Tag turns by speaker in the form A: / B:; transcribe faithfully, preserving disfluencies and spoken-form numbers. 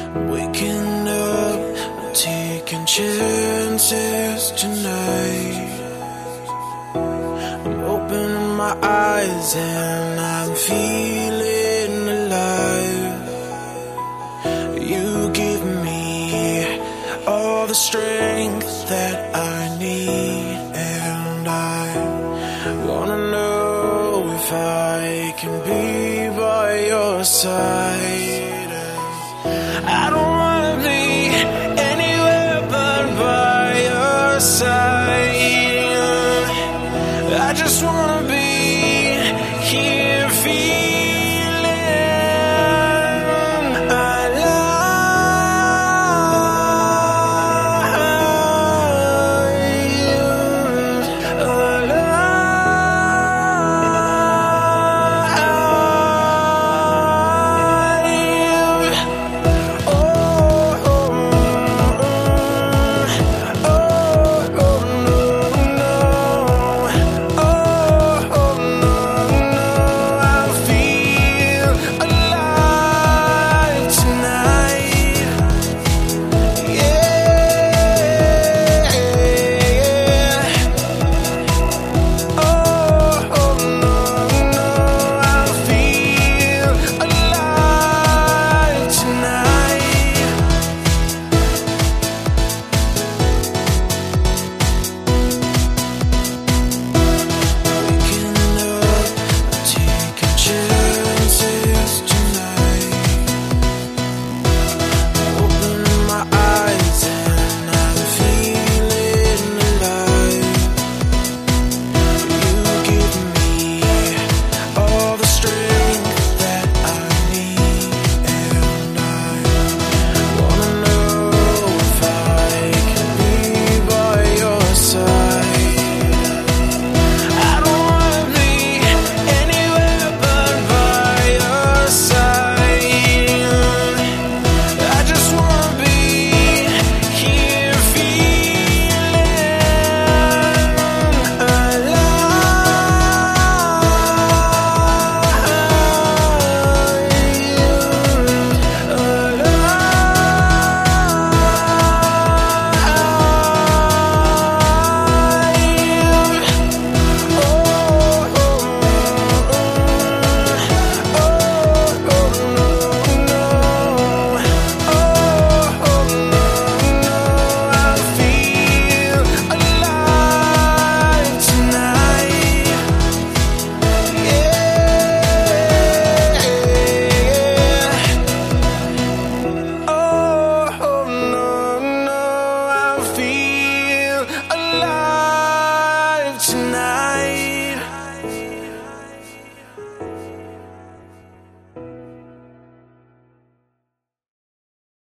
A: Waking up, I'm taking chances tonight. I'm opening my eyes and I'm feeling alive. You give me all the strength that I need, and I wanna know if I can be by your side. I don't wanna be anywhere but by your side. I just wanna be here feeling alive, feel